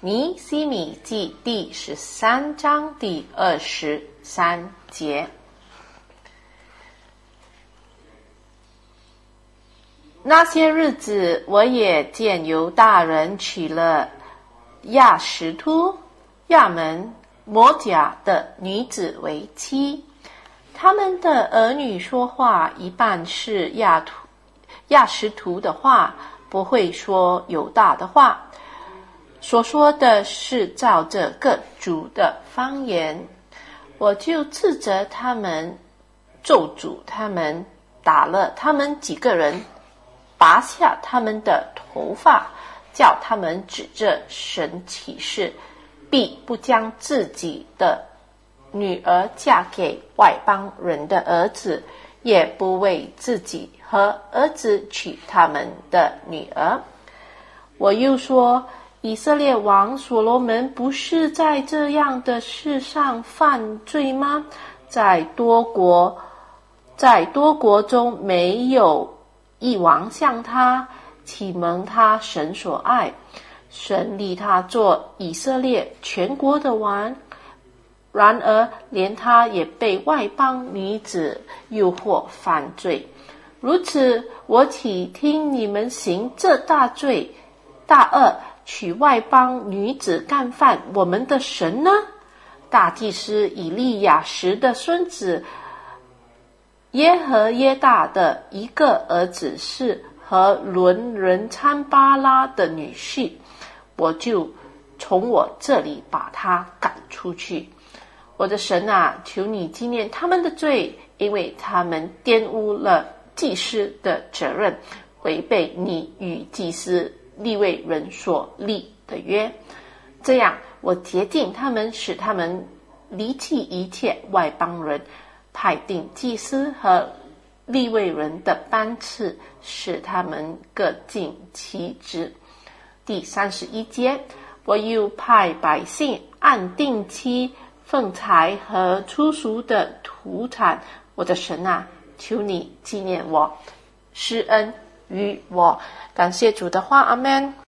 尼希米记第13章第23节。那些日子，我也见犹大人娶了亚实突、亚门、摩甲的女子为妻，他们的儿女说话一半是亚实突的话，不会说犹大的话，所说的是照着各族的方言。我就斥责他们，咒诅他们，打了他们几个人，拔下他们的头发，叫他们指着神起誓，必不将自己的女儿嫁给外邦人的儿子，也不为自己和儿子娶他们的女儿。我又说，以色列王所罗门不是在这样的事上犯罪吗？在多国中没有一王像他，启蒙他神所爱，神立他做以色列全国的王。然而连他也被外邦女子诱惑犯罪。如此，我岂听你们行这大罪大恶，娶外邦女子干犯我们的神呢？大祭司以利亚时的孙子耶和耶大的一个儿子是和伦人参巴拉的女婿，我就从我这里把他赶出去。我的神啊，求你纪念他们的罪，因为他们玷污了祭司的责任，违背你与祭司利未人所立的约。这样，我洁净他们，使他们离弃一切外邦人，派定祭司和利未人的班次，使他们各尽其职。第31节，我又派百姓按定期奉财和初熟的土产。我的神啊，求你纪念我，施恩于我。感谢主的话，阿们。